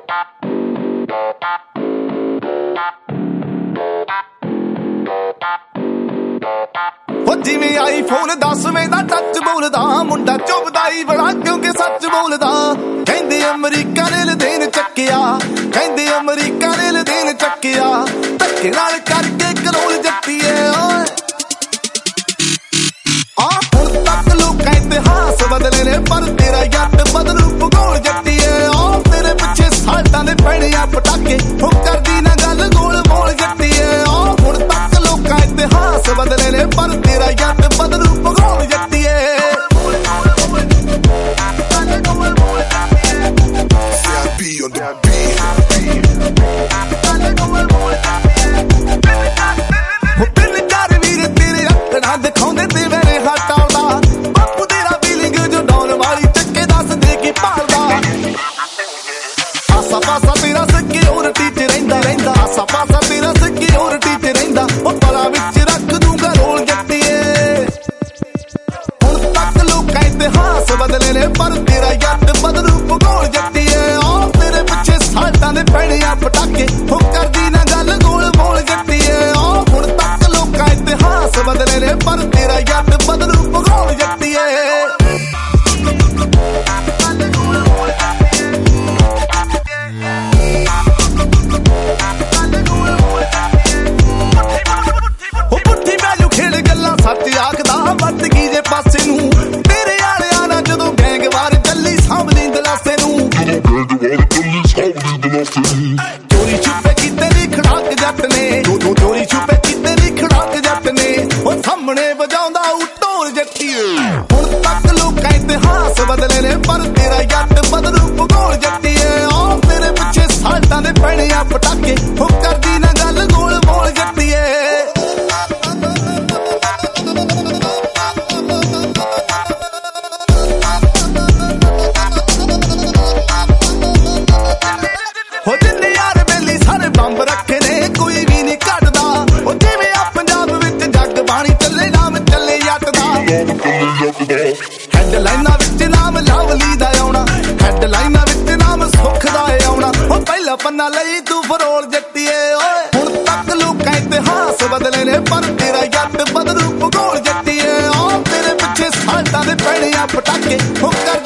ਜਿਵੇਂ ਆਈਫੋਨ 10ਵੇਂ ਦਾ ਟੱਚ ਬੋਲਦਾ ਮੁੰਡਾ ਚੁੱਪਦਾ ਹੀ ਬੜਾ ਕਿਉਂਕਿ ਸੱਚ ਬੋਲਦਾ ਕਹਿੰਦੇ ਅਮਰੀਕਾ ਨੇ ਲਦੇਨ ਚੱਕਿਆ ਕਹਿੰਦੇ ਅਮਰੀਕਾ ਨੇ ਲਦੇਨ ਚੱਕਿਆ ਧੱਕੇ ਨਾਲ ਕਰਕੇ ਕਰੋਲ ਜੱਟੀਏ ਓਏ ਹੁਣ ਤੱਕ ਲੋਕਾਂ ਇਤਿਹਾਸ ਬਦਲੇ ਨੇ ਪਰ ਤੇਰਾ ਜੱਟ ਬਦਲੂ ਭੂਗੋਲ ਜੱਟੀਏ ਤੇਰੇ ਪਿੱਛੇ ਸਾਲਟਾਂ ਦੇ ਪੈਣੇ ਆ ਪਟਾਕੇ ਉਹ ਕਰਦੀ ਨਾ ਗੱਲ ਗੋਲ ਮੋਲ ਜੱਟੀਏ ਹੁਣ ਤੱਕ ਲੋਕਾਂ ਇਤਿਹਾਸ ਬਦਲੇ ਨੇ ਪਰ ਤੇਰਾ ਜੱਟ ਬਦਲੂ ਭੂਗੋਲ ਜੱਟੀਏ ਤਿੰਨ ਚਾਰ ਵੀਰ ਤੇਰੇ ਅੱਖਾਂ ਦਿਖਾਉਂਦੇ ਤੇ ਮੇਰੇ ਹੱਟ ਆਉਂਦਾ ਬਾਪੂ ਤੇਰਾ ਫੀਲਿੰਗ ਜੋ ਡਾਉਨ ਵਾਲੀ ਚੱਕੇ ਦੱਸ ਦੇ ਕੀ ਭਾਲਦਾ ਆਸਾ ਪਾਸਾ ਤੇਰਾ ਸਿਕਿਉਰਿਟੀ ਚ ਰਹਿੰਦਾ ਆਸਾ ਪਾਸਾ ਤੇਰਾ ਸਿਕਿਉਰਿਟੀ ਚ ਰਹਿੰਦਾ ਉਹ ਪਲਾ ਵਿੱਚ ਰੱਖ ਦੂੰਗਾ ਰੋਲ ਜੱਟੀਏ ਹੁਣ ਤੱਕ ਲੋਕਾਂ ਇਤਿਹਾਸ ਬਦਲੇ ਨੇ ਪਰ ਤੇਰਾ ਜੱਟ ਬਦਲੂ ਭੂਗੋਲ ਜੱਟੀਏ ਤੇਰੇ ਪਿੱਛੇ ਸਾਲਟਾਂ ਦੇ ਪੈਣੇ ਆ ਪਟਾਕੇ ਉਹ ਕਰਦੀ ਨਾ ਗੱਲ ਗੋਲ ਮੋਲ ਜੱਟੀਏ ਹੁਣ ਤੱਕ ਲੋਕਾਂ ਇਤਿਹਾਸ ਬਦਲੇ ਨੇ ਪਰ ਤੇਰਾ ਜੱਟ ਬਦਲੂ ਭੂਗੋਲ ਜੱਟੀਏ ਸੱਚ ਆਖਦਾ ਵੱਟ ਗਈ ਜੇ ਪਾਸੇ ਨੂੰ ਤੇਰੇ ਆਲਿਆਂ ਨਾਲ ਜਦੋਂ ਗੈਂਗਵਾਰ ਚੱਲੀ ਸਾਹਮਣੇ ਦਲਾਸੇ ਨੂੰ ਚੋਰੀ ਛੁਪੇ ਕੀਤੇ ਦੀ ਖੜਾਕ ਜੱਟ ਨੇ ਚੋਰੀ ਛੁਪੇ ਕੀਤੇ ਦੀ ਖੜਾਕ ਜੱਟ ਨੇ ਉਹ ਸਾਹਮਣੇ ਵਜਾਉਂਦਾ ਉਹ ਢੋਲ ਜੱਟੀਏ ਹੁਣ ਤੱਕ ਲੋਕਾਂ ਇਤਿਹਾਸ ਬਦਲੇ ਨੇ ਪਰ ਤੇਰਾ ਜੱਟ ਬਦਲੂ ਭੂਗੋਲ ਜੱਟੀਏ ਤੇਰੇ ਪਿੱਛੇ ਸਾਲਟਾਂ ਦੇ ਪੈਣੇ ਆ ਪਟਾਕੇ ਉਹ ਕਰਦੀ ਨਾ ਗੱਲ ਗੋਲ ਮੋਲ ਜੱਟੀਏ ਬੰਬ ਰੱਖੇ ਨੇ ਕੋਈ ਵੀ ਨਹੀਂ ਘਟਦਾ ਉਹ ਜਿਵੇਂ ਆ ਪੰਜਾਬ ਵਿੱਚ ਜੱਗ ਬਾਣੀ ਚੱਲੇ ਨਾਮ ਚੱਲੇ ਜੱਟ ਦਾ ਹੈਡਲਾਈਨਾਂ ਵਿੱਚ ਨਾਮ ਲਵਲੀ ਦਾ ਆਉਣਾ ਹੈਡਲਾਈਨਾਂ ਵਿੱਚ ਨਾਮ ਸੁੱਖ ਦਾ ਆਉਣਾ ਉਹ ਪਹਿਲਾ ਪੰਨਾ ਲਈ ਤੂੰ ਫਰੋਲ ਜੱਟੀਏ ਓਏ ਹੁਣ ਤੱਕ ਲੋਕਾਂ ਇਤਿਹਾਸ ਬਦਲੇ ਨੇ ਪਰ ਤੇਰਾ ਜੱਟ ਬਦਲੂ ਭੂਗੋਲ ਜੱਟੀਏ ਤੇਰੇ ਪਿੱਛੇ ਸਾਲਟਾਂ ਦੇ ਪੈਣੇ ਆ ਪਟਾਕੇ